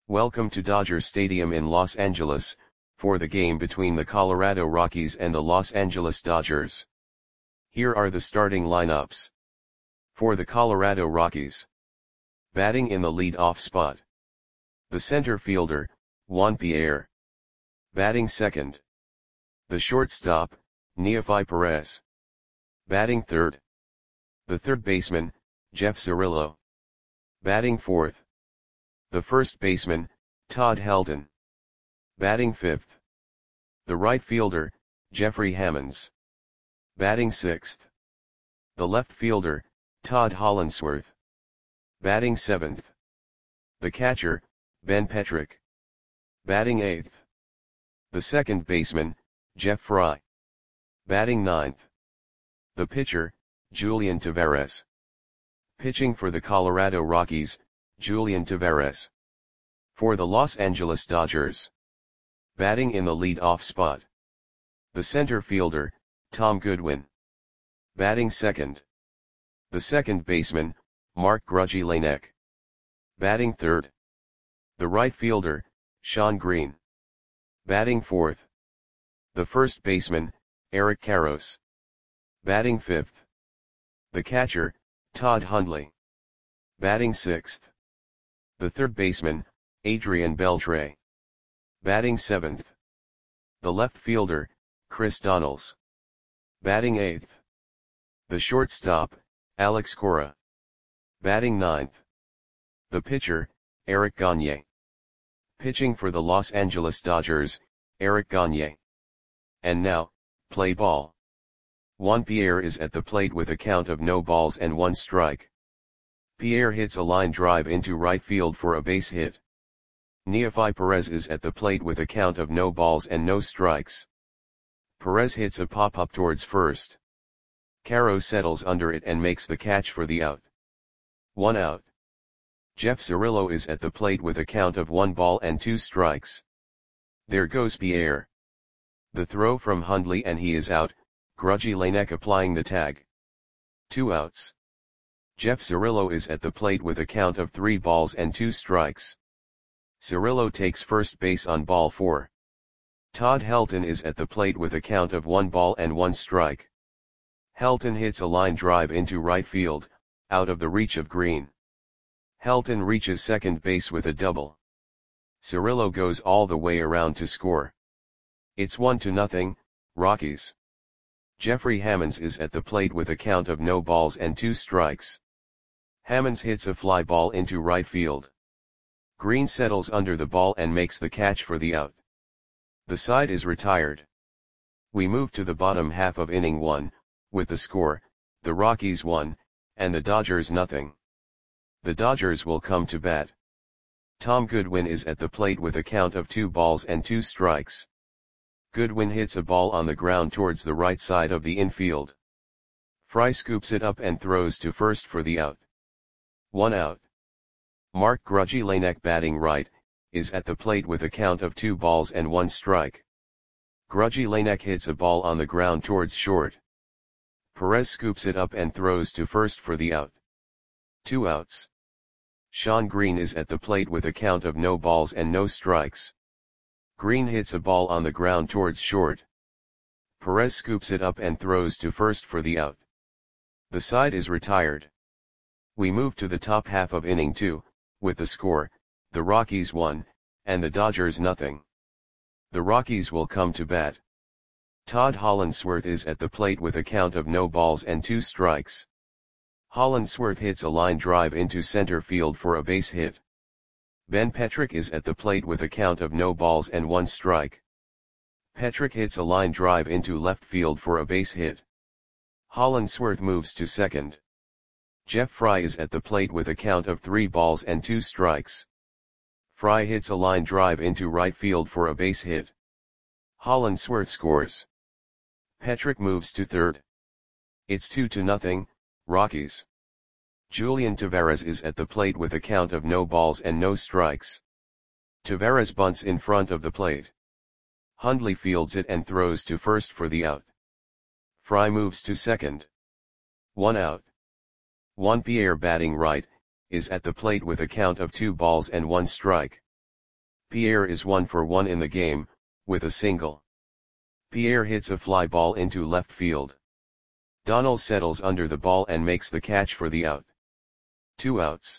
Welcome to Dodger Stadium in Los Angeles, for the game between the Colorado Rockies and the Los Angeles Dodgers. Here are the starting lineups. For the Colorado Rockies. Batting in the lead-off spot. The center fielder, Juan Pierre. Batting second. The shortstop, Neofi Perez. Batting third. The third baseman, Jeff Cirillo. Batting fourth. The first baseman, Todd Helton. Batting fifth. The right fielder, Jeffrey Hammonds. Batting sixth. The left fielder, Todd Hollandsworth. Batting seventh. The catcher, Ben Petrick. Batting eighth. The second baseman, Jeff Fry. Batting ninth. The pitcher, Julian Tavarez. Pitching for the Colorado Rockies, Julian Tavarez. For the Los Angeles Dodgers. Batting in the lead-off spot. The center fielder, Tom Goodwin. Batting second. The second baseman, Mark Grudzielanek. Batting third. The right fielder, Shawn Green. Batting fourth. The first baseman, Eric Karros. Batting fifth. The catcher, Todd Hundley. Batting sixth. The third baseman, Adrian Beltre. Batting seventh. The left fielder, Chris Donnells. Batting eighth. The shortstop, Alex Cora. Batting ninth. The pitcher, Eric Gagne. Pitching for the Los Angeles Dodgers, Eric Gagne. And now, play ball. Juan Pierre is at the plate with a count of no balls and 1 strike. Pierre hits a line drive into right field for a base hit. Neofi Perez is at the plate with a count of no balls and no strikes. Perez hits a pop-up towards first. Karros settles under it and makes the catch for the out. 1 out. Jeff Cirillo is at the plate with a count of 1 ball and 2 strikes. There goes Pierre. The throw from Hundley and he is out, Grudzielanek applying the tag. 2 outs. Jeff Cirillo is at the plate with a count of 3 balls and 2 strikes. Cirillo takes first base on ball 4. Todd Helton is at the plate with a count of 1 ball and 1 strike. Helton hits a line drive into right field, out of the reach of Green. Helton reaches second base with a double. Cirillo goes all the way around to score. It's 1-0, Rockies. Jeffrey Hammonds is at the plate with a count of no balls and 2 strikes. Hammonds hits a fly ball into right field. Green settles under the ball and makes the catch for the out. The side is retired. We move to the bottom half of inning 1, with the score, the Rockies 1, and the Dodgers 0. The Dodgers will come to bat. Tom Goodwin is at the plate with a count of 2 balls and 2 strikes. Goodwin hits a ball on the ground towards the right side of the infield. Fry scoops it up and throws to first for the out. 1 out. Mark Grudzielanek, batting right, is at the plate with a count of 2 balls and 1 strike. Grudzielanek hits a ball on the ground towards short. Perez scoops it up and throws to first for the out. 2 outs. Shawn Green is at the plate with a count of no balls and no strikes. Green hits a ball on the ground towards short. Perez scoops it up and throws to first for the out. The side is retired. We move to the top half of inning 2, with the score, the Rockies 1, and the Dodgers 0. The Rockies will come to bat. Todd Hollandsworth is at the plate with a count of no balls and 2 strikes. Hollandsworth hits a line drive into center field for a base hit. Ben Petrick is at the plate with a count of no balls and 1 strike. Petrick hits a line drive into left field for a base hit. Hollandsworth moves to second. Jeff Fry is at the plate with a count of 3 balls and 2 strikes. Fry hits a line drive into right field for a base hit. Hollandsworth scores. Petrick moves to third. It's 2-0, Rockies. Julian Tavarez is at the plate with a count of no balls and no strikes. Tavarez bunts in front of the plate. Hundley fields it and throws to first for the out. Fry moves to second. 1 out. Juan Pierre, batting right, is at the plate with a count of 2 balls and 1 strike. Pierre is 1 for 1 in the game, with a single. Pierre hits a fly ball into left field. Donald settles under the ball and makes the catch for the out. 2 outs.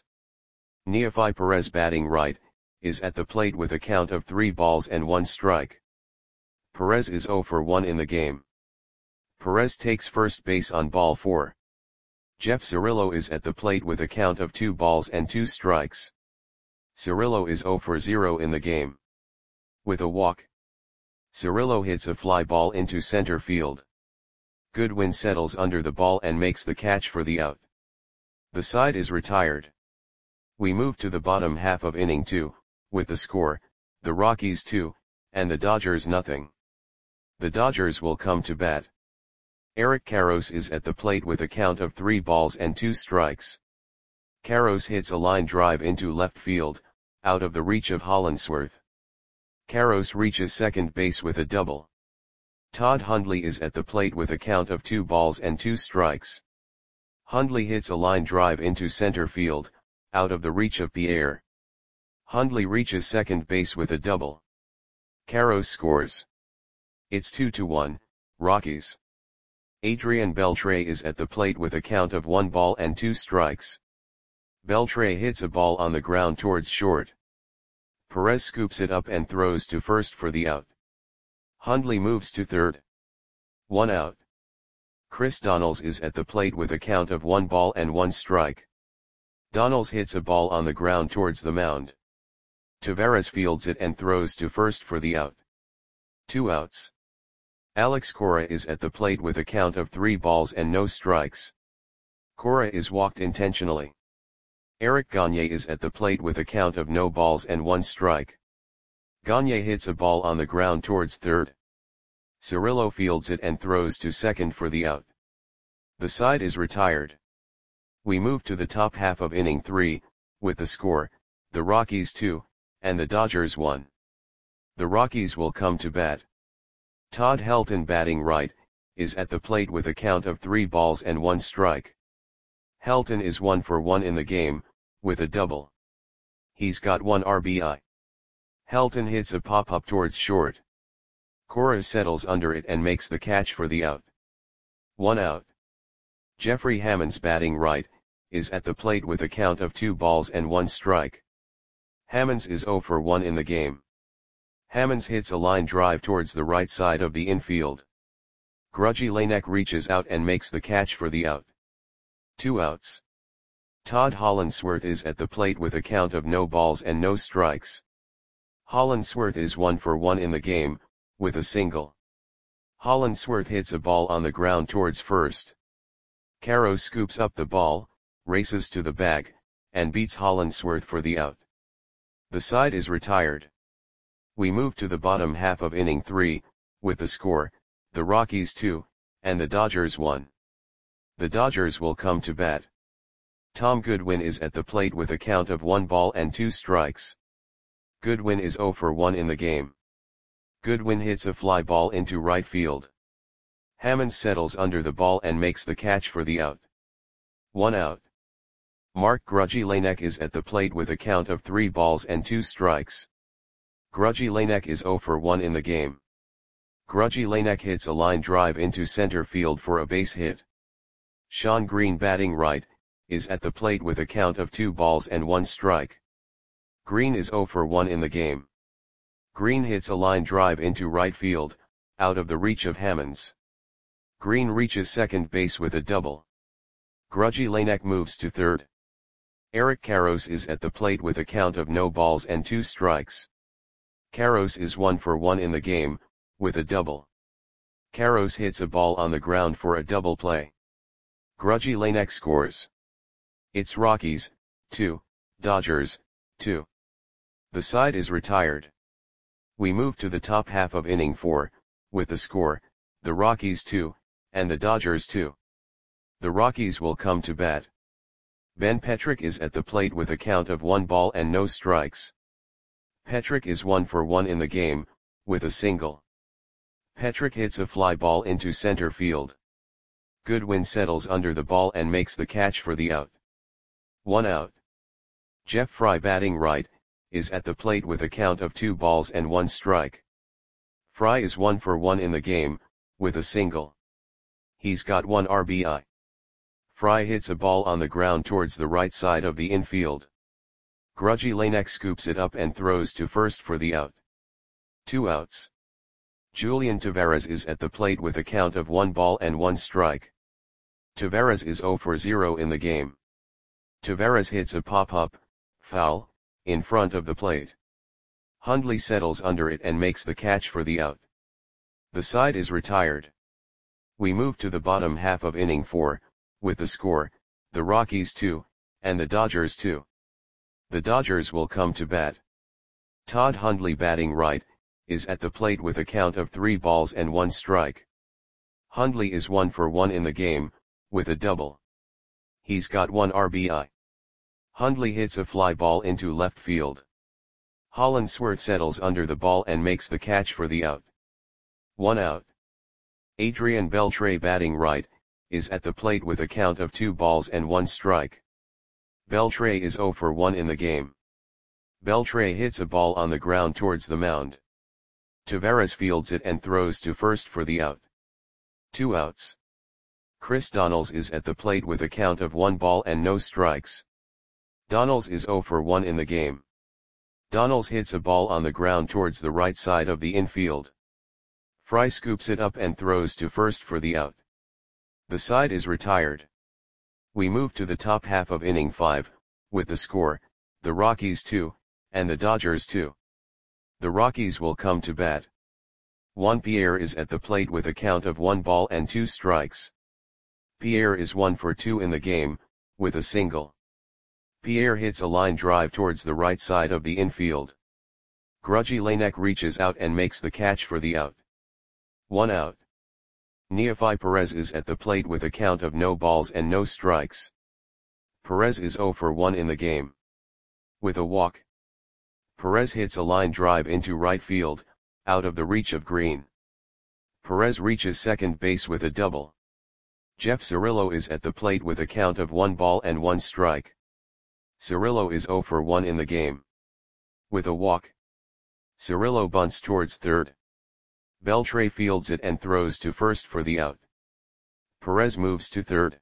Neofi Perez batting right, is at the plate with a count of 3 balls and 1 strike. Perez is 0 for 1 in the game. Perez takes first base on ball 4. Jeff Cirillo is at the plate with a count of 2 balls and 2 strikes. Cirillo is 0 for 0 in the game. With a walk, Cirillo hits a fly ball into center field. Goodwin settles under the ball and makes the catch for the out. The side is retired. We move to the bottom half of inning 2, with the score, the Rockies 2, and the Dodgers nothing. The Dodgers will come to bat. Eric Karros is at the plate with a count of 3 balls and 2 strikes. Karros hits a line drive into left field, out of the reach of Hollandsworth. Karros reaches second base with a double. Todd Hundley is at the plate with a count of 2 balls and 2 strikes. Hundley hits a line drive into center field, out of the reach of Pierre. Hundley reaches second base with a double. Karros scores. It's 2-1, Rockies. Adrian Beltre is at the plate with a count of 1 ball and 2 strikes. Beltre hits a ball on the ground towards short. Perez scoops it up and throws to first for the out. Hundley moves to third. 1 out. Chris Donalds is at the plate with a count of 1 ball and 1 strike. Donalds hits a ball on the ground towards the mound. Taveras fields it and throws to first for the out. 2 outs. Alex Cora is at the plate with a count of 3 balls and no strikes. Cora is walked intentionally. Eric Gagne is at the plate with a count of no balls and 1 strike. Gagne hits a ball on the ground towards third. Cirillo fields it and throws to second for the out. The side is retired. We move to the top half of inning 3, with the score, the Rockies 2, and the Dodgers 1. The Rockies will come to bat. Todd Helton batting right, is at the plate with a count of 3 balls and 1 strike. Helton is 1 for 1 in the game, with a double. He's got 1 RBI. Helton hits a pop-up towards short. Cora settles under it and makes the catch for the out. 1 out. Jeffrey Hammonds batting right, is at the plate with a count of 2 balls and 1 strike. Hammonds is 0 for 1 in the game. Hammonds hits a line drive towards the right side of the infield. Grudgy Lanek reaches out and makes the catch for the out. 2 outs. Todd Hollandsworth is at the plate with a count of no balls and no strikes. Hollandsworth is 1 for 1 in the game, with a single. Hollandsworth hits a ball on the ground towards first. Karros scoops up the ball, races to the bag, and beats Hollandsworth for the out. The side is retired. We move to the bottom half of inning 3, with the score, the Rockies 2, and the Dodgers 1. The Dodgers will come to bat. Tom Goodwin is at the plate with a count of 1 ball and 2 strikes. Goodwin is 0 for 1 in the game. Goodwin hits a fly ball into right field. Hammonds settles under the ball and makes the catch for the out. 1 out. Mark Grudgy Lanek is at the plate with a count of 3 balls and 2 strikes. Grudgy Lanek is 0 for 1 in the game. Grudgy Lanek hits a line drive into center field for a base hit. Sean Green batting right, is at the plate with a count of 2 balls and 1 strike. Green is 0 for 1 in the game. Green hits a line drive into right field, out of the reach of Hammonds. Green reaches second base with a double. Grudgy Lanek moves to third. Eric Karros is at the plate with a count of no balls and 2 strikes. Karros is 1 for 1 in the game, with a double. Karros hits a ball on the ground for a double play. Grudgy Lanek scores. It's Rockies, 2, Dodgers, 2. The side is retired. We move to the top half of inning 4, with the score, the Rockies 2, and the Dodgers 2. The Rockies will come to bat. Ben Petrick is at the plate with a count of 1 ball and no strikes. Petrick is 1 for 1 in the game, with a single. Petrick hits a fly ball into center field. Goodwin settles under the ball and makes the catch for the out. 1 out. Jeff Fry batting right, is at the plate with a count of 2 balls and 1 strike. Fry is 1 for 1 in the game, with a single. He's got 1 RBI. Fry hits a ball on the ground towards the right side of the infield. Grudgy Lanek scoops it up and throws to first for the out. 2 outs. Julian Taveras is at the plate with a count of 1 ball and 1 strike. Taveras is 0 for 0 in the game. Taveras hits a pop-up, foul, in front of the plate. Hundley settles under it and makes the catch for the out. The side is retired. We move to the bottom half of inning 4, with the score, the Rockies 2, and the Dodgers 2. The Dodgers will come to bat. Todd Hundley, batting right, is at the plate with a count of 3 balls and 1 strike. Hundley is 1 for 1 in the game, with a double. He's got 1 RBI. Hundley hits a fly ball into left field. Hollandsworth settles under the ball and makes the catch for the out. 1 out. Adrian Beltre, batting right, is at the plate with a count of 2 balls and 1 strike. Beltre is 0 for 1 in the game. Beltre hits a ball on the ground towards the mound. Taveras fields it and throws to first for the out. 2 outs. Chris Donnells is at the plate with a count of 1 ball and no strikes. Donnells is 0 for 1 in the game. Donnells hits a ball on the ground towards the right side of the infield. Fry scoops it up and throws to first for the out. The side is retired. We move to the top half of inning 5, with the score, the Rockies 2, and the Dodgers 2. The Rockies will come to bat. Juan Pierre is at the plate with a count of 1 ball and 2 strikes. Pierre is 1 for 2 in the game, with a single. Pierre hits a line drive towards the right side of the infield. Grudgy Lanek reaches out and makes the catch for the out. 1 out. Neofi Perez is at the plate with a count of no balls and no strikes. Perez is 0 for 1 in the game. With a walk. Perez hits a line drive into right field, out of the reach of Green. Perez reaches second base with a double. Jeff Cirillo is at the plate with a count of 1 ball and 1 strike. Cirillo is 0 for 1 in the game. With a walk. Cirillo bunts towards third. Beltre fields it and throws to first for the out. Perez moves to third.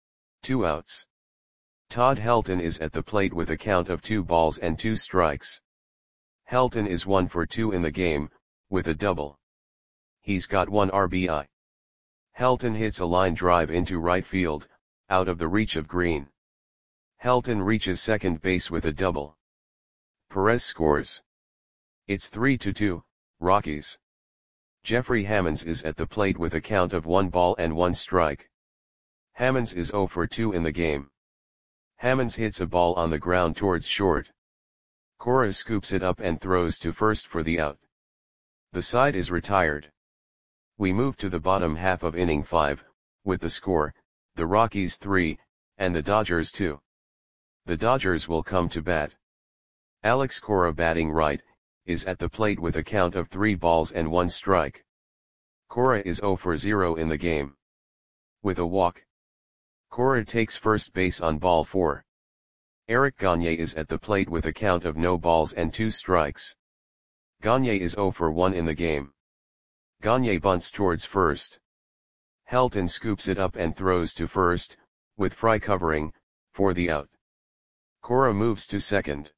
2 outs. Todd Helton is at the plate with a count of 2 balls and 2 strikes. Helton is 1 for 2 in the game, with a double. He's got 1 RBI. Helton hits a line drive into right field, out of the reach of Green. Helton reaches second base with a double. Perez scores. It's 3-2, Rockies. Jeffrey Hammonds is at the plate with a count of 1 ball and 1 strike. Hammonds is 0 for 2 in the game. Hammonds hits a ball on the ground towards short. Cora scoops it up and throws to first for the out. The side is retired. We move to the bottom half of inning 5, with the score, the Rockies 3, and the Dodgers 2. The Dodgers will come to bat. Alex Cora, batting right, is at the plate with a count of 3 balls and 1 strike. Cora is 0 for 0 in the game. With a walk. Cora takes first base on ball 4. Eric Gagne is at the plate with a count of no balls and 2 strikes. Gagne is 0 for 1 in the game. Gagne bunts towards first. Helton scoops it up and throws to first, with Fry covering, for the out. Cora moves to second.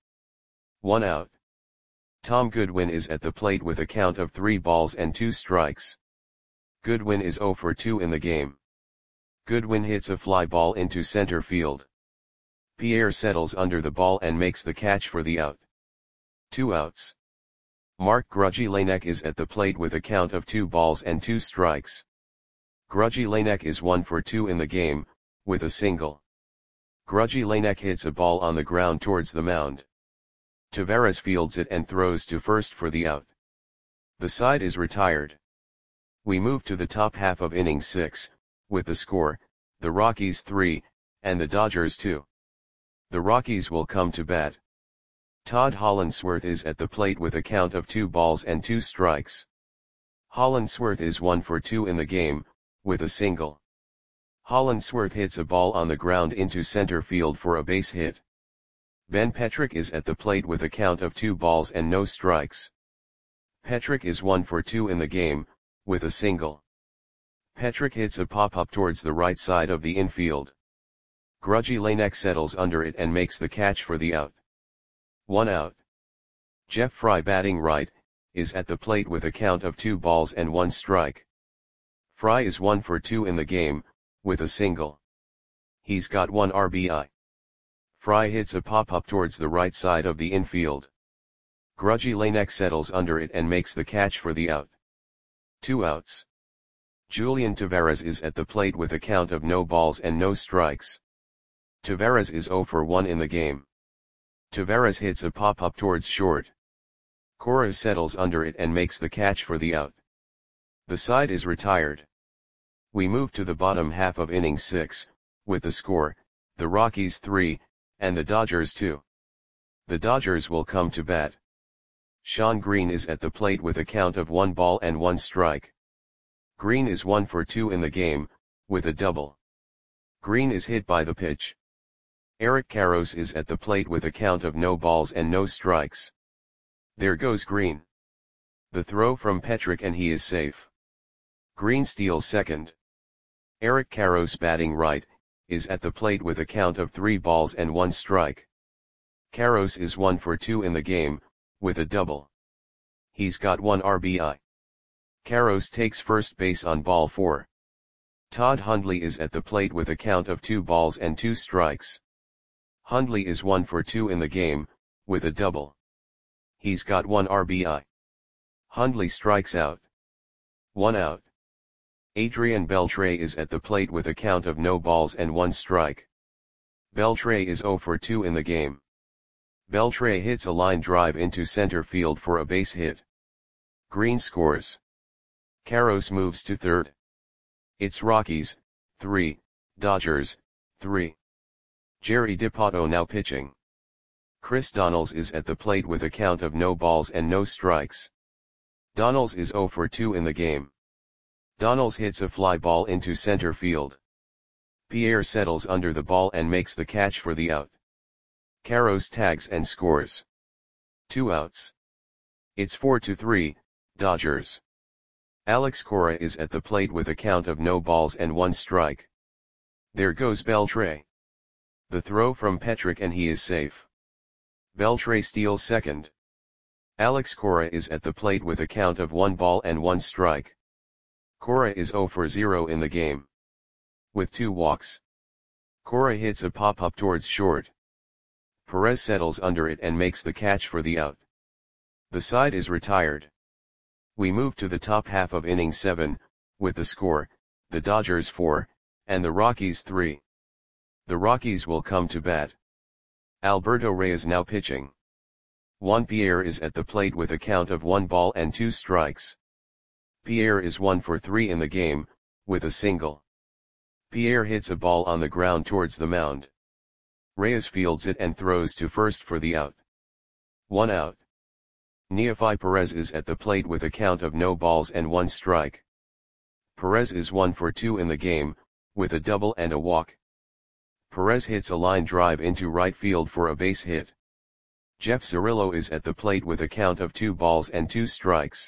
1 out. Tom Goodwin is at the plate with a count of 3 balls and 2 strikes. Goodwin is 0 for 2 in the game. Goodwin hits a fly ball into center field. Pierre settles under the ball and makes the catch for the out. 2 outs. Mark Grudgy Lanek is at the plate with a count of 2 balls and 2 strikes. Grudgy Lanek is 1 for 2 in the game, with a single. Grudgy Lanek hits a ball on the ground towards the mound. Taveras fields it and throws to first for the out. The side is retired. We move to the top half of inning 6, with the score, the Rockies 3, and the Dodgers 2. The Rockies will come to bat. Todd Hollandsworth is at the plate with a count of 2 balls and 2 strikes. Hollandsworth is 1 for 2 in the game, with a single. Hollandsworth hits a ball on the ground into center field for a base hit. Ben Petrick is at the plate with a count of 2 balls and no strikes. Petrick is 1 for 2 in the game, with a single. Petrick hits a pop-up towards the right side of the infield. Grudgy Lanek settles under it and makes the catch for the out. 1 out. Jeff Fry, batting right, is at the plate with a count of 2 balls and 1 strike. Fry is 1 for 2 in the game, with a single. He's got 1 RBI. Fry hits a pop-up towards the right side of the infield. Grudgy Lanek settles under it and makes the catch for the out. 2 outs. Julian Tavarez is at the plate with a count of no balls and no strikes. Tavarez is 0 for 1 in the game. Tavarez hits a pop-up towards short. Cora settles under it and makes the catch for the out. The side is retired. We move to the bottom half of inning 6, with the score, the Rockies 3, and the Dodgers 2. The Dodgers will come to bat. Sean Green is at the plate with a count of 1 ball and 1 strike. Green is 1 for 2 in the game, with a double. Green is hit by the pitch. Eric Karros is at the plate with a count of no balls and no strikes. There goes Green. The throw from Petrick and he is safe. Green steals second. Eric Karros, batting right, is at the plate with a count of 3 balls and 1 strike. Karros is 1 for 2 in the game, with a double. He's got 1 RBI. Karros takes first base on ball 4. Todd Hundley is at the plate with a count of 2 balls and 2 strikes. Hundley is 1 for 2 in the game, with a double. He's got 1 RBI. Hundley strikes out. 1 out. Adrian Beltre is at the plate with a count of no balls and 1 strike. Beltre is 0 for 2 in the game. Beltre hits a line drive into center field for a base hit. Green scores. Karros moves to third. It's Rockies 3, Dodgers 3. Jerry Dipoto now pitching. Chris Donnells is at the plate with a count of no balls and no strikes. Donnells is 0 for 2 in the game. Donnells hits a fly ball into center field. Pierre settles under the ball and makes the catch for the out. Karros tags and scores. 2 outs. It's 4-3, Dodgers. Alex Cora is at the plate with a count of no balls and 1 strike. There goes Beltre. The throw from Petrick and he is safe. Beltre steals second. Alex Cora is at the plate with a count of 1 ball and 1 strike. Cora is 0 for 0 in the game. With 2 walks. Cora hits a pop-up towards short. Perez settles under it and makes the catch for the out. The side is retired. We move to the top half of inning 7, with the score, the Dodgers 4, and the Rockies 3. The Rockies will come to bat. Alberto Reyes now pitching. Juan Pierre is at the plate with a count of 1 ball and 2 strikes. Pierre is 1 for 3 in the game, with a single. Pierre hits a ball on the ground towards the mound. Reyes fields it and throws to first for the out. 1 out. Neofi Perez is at the plate with a count of no balls and 1 strike. Perez is 1 for 2 in the game, with a double and a walk. Perez hits a line drive into right field for a base hit. Jeff Cirillo is at the plate with a count of 2 balls and 2 strikes.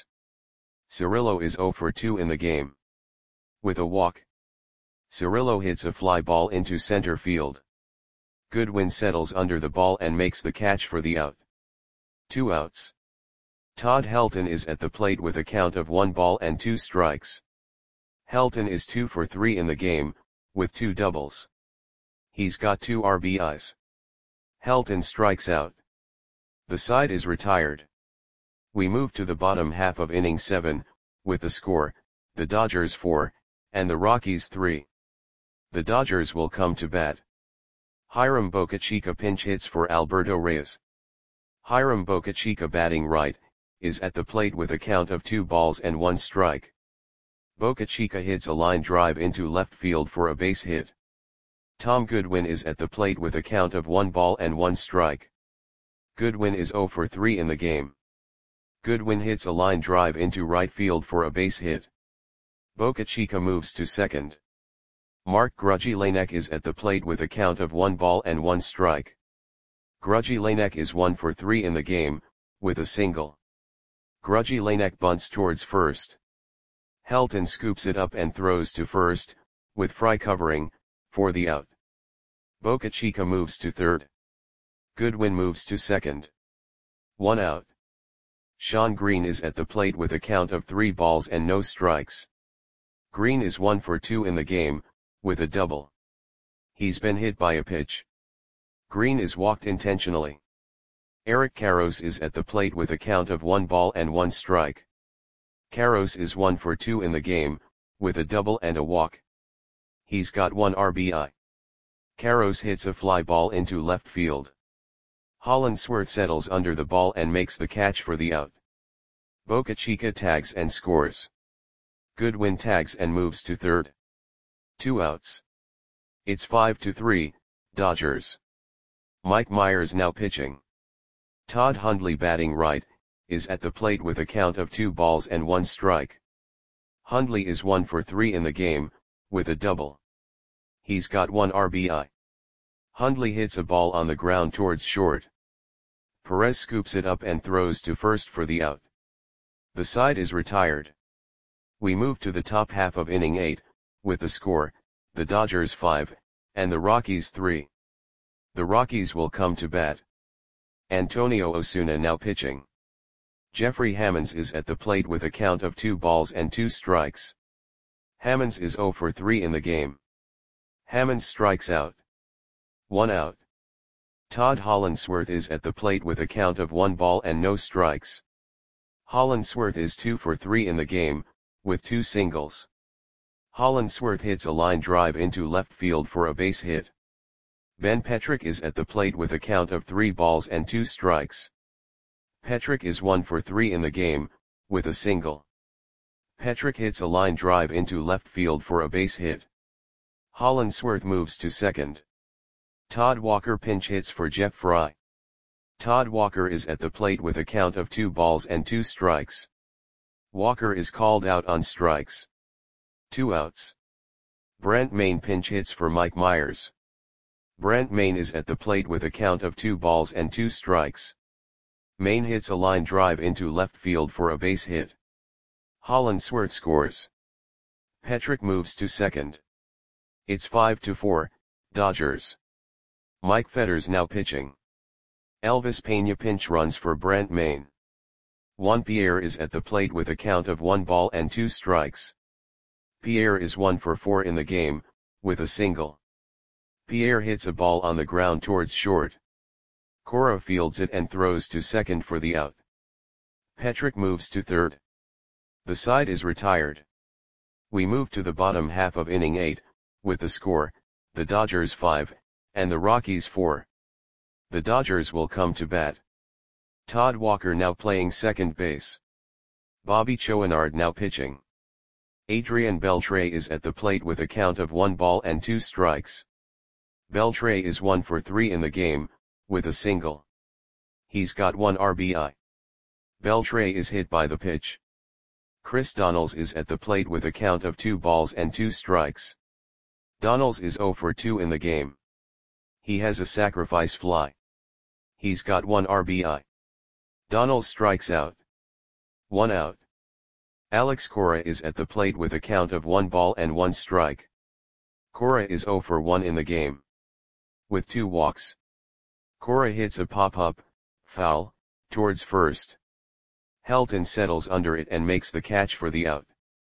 Cirillo is 0 for 2 in the game. With a walk. Cirillo hits a fly ball into center field. Goodwin settles under the ball and makes the catch for the out. 2 outs. Todd Helton is at the plate with a count of 1 ball and 2 strikes. Helton is 2 for 3 in the game, with 2 doubles. He's got 2 RBIs. Helton strikes out. The side is retired. We move to the bottom half of inning 7, with the score, the Dodgers 4, and the Rockies 3. The Dodgers will come to bat. Hiram Bocachica pinch hits for Alberto Reyes. Hiram Bocachica, batting right, is at the plate with a count of 2 balls and 1 strike. Bocachica hits a line drive into left field for a base hit. Tom Goodwin is at the plate with a count of 1 ball and 1 strike. Goodwin is 0 for 3 in the game. Goodwin hits a line drive into right field for a base hit. Bocachica moves to second. Mark Grudgy Lanek is at the plate with a count of 1 ball and 1 strike. Grudgy Lanek is 1 for 3 in the game, with a single. Grudgy Lanek bunts towards first. Helton scoops it up and throws to first, with Fry covering, for the out. Boca Chica moves to third. Goodwin moves to second. 1 out. Sean Green is at the plate with a count of 3 balls and no strikes. Green is 1 for 2 in the game, with a double. He's been hit by a pitch. Green is walked intentionally. Eric Karros is at the plate with a count of 1 ball and 1 strike. Karros is 1 for 2 in the game, with a double and a walk. He's got 1 RBI. Karros hits a fly ball into left field. Hollandsworth settles under the ball and makes the catch for the out. Boca Chica tags and scores. Goodwin tags and moves to third. 2 outs. It's 5-3, Dodgers. Mike Myers now pitching. Todd Hundley batting right, is at the plate with a count of 2 balls and 1 strike. Hundley is 1 for 3 in the game, with a double. He's got 1 RBI. Hundley hits a ball on the ground towards short. Perez scoops it up and throws to first for the out. The side is retired. We move to the top half of inning 8, with the score, the Dodgers 5, and the Rockies 3. The Rockies will come to bat. Antonio Osuna now pitching. Jeffrey Hammonds is at the plate with a count of 2 balls and 2 strikes. Hammonds is 0 for 3 in the game. Hammonds strikes out. 1 out. Todd Hollandsworth is at the plate with a count of 1 ball and no strikes. Hollandsworth is 2 for 3 in the game, with 2 singles. Hollandsworth hits a line drive into left field for a base hit. Ben Petrick is at the plate with a count of 3 balls and 2 strikes. Petrick is 1 for 3 in the game, with a single. Petrick hits a line drive into left field for a base hit. Hollandsworth moves to second. Todd Walker pinch hits for Jeff Fry. Todd Walker is at the plate with a count of 2 balls and 2 strikes. Walker is called out on strikes. 2 outs. Brent Maine pinch hits for Mike Myers. Brent Maine is at the plate with a count of 2 balls and 2 strikes. Maine hits a line drive into left field for a base hit. Hollandsworth scores. Petrick moves to second. It's 5-4, Dodgers. Mike Fetters now pitching. Elvis Pena pinch runs for Brent Maine. Juan Pierre is at the plate with a count of 1 ball and 2 strikes. Pierre is 1 for 4 in the game, with a single. Pierre hits a ball on the ground towards short. Cora fields it and throws to second for the out. Petrick moves to third. The side is retired. We move to the bottom half of inning 8, with the score, the Dodgers 5, and the Rockies 4. The Dodgers will come to bat. Todd Walker now playing second base. Bobby Chouinard now pitching. Adrian Beltre is at the plate with a count of 1 ball and 2 strikes. Beltre is 1 for 3 in the game, with a single. He's got 1 RBI. Beltre is hit by the pitch. Chris Donnells is at the plate with a count of 2 balls and 2 strikes. Donnells is 0 for 2 in the game. He has a sacrifice fly. He's got 1 RBI. Donnells strikes out. 1 out. Alex Cora is at the plate with a count of 1 ball and 1 strike. Cora is 0 for 1 in the game. With 2 walks. Cora hits a pop-up, foul, towards first. Helton settles under it and makes the catch for the out.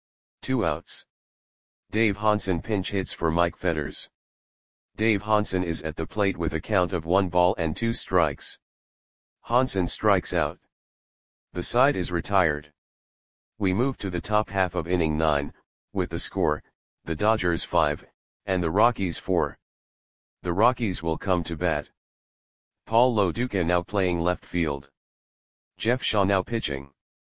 2 outs. Dave Hansen pinch hits for Mike Fetters. Dave Hansen is at the plate with a count of 1 ball and 2 strikes. Hansen strikes out. The side is retired. We move to the top half of inning 9, with the score, the Dodgers 5, and the Rockies 4. The Rockies will come to bat. Paul Lo Duca now playing left field. Jeff Shaw now pitching.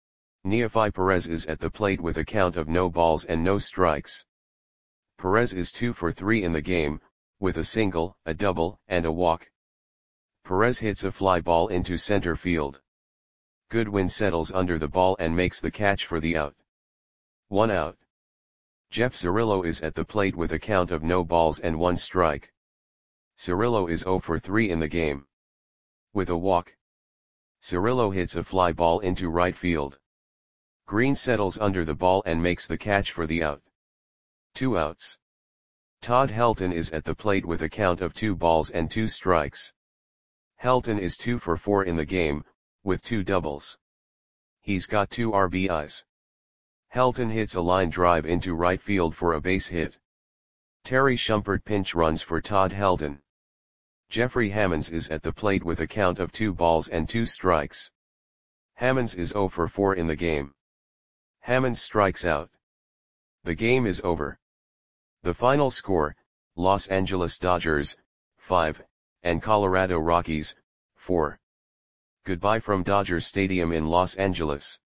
Neefi Perez is at the plate with a count of no balls and no strikes. Perez is 2 for 3 in the game, with a single, a double, and a walk. Perez hits a fly ball into center field. Goodwin settles under the ball and makes the catch for the out. 1 out. Jeff Cirillo is at the plate with a count of no balls and 1 strike. Cirillo is 0 for 3 in the game. with a walk. Cirillo hits a fly ball into right field. Green settles under the ball and makes the catch for the out. 2 outs. Todd Helton is at the plate with a count of 2 balls and 2 strikes. Helton is 2 for 4 in the game, with 2 doubles. He's got 2 RBIs. Helton hits a line drive into right field for a base hit. Terry Shumpert pinch runs for Todd Helton. Jeffrey Hammonds is at the plate with a count of 2 balls and 2 strikes. Hammonds is 0 for 4 in the game. Hammonds strikes out. The game is over. The final score, Los Angeles Dodgers, 5, and Colorado Rockies, 4. Goodbye from Dodger Stadium in Los Angeles.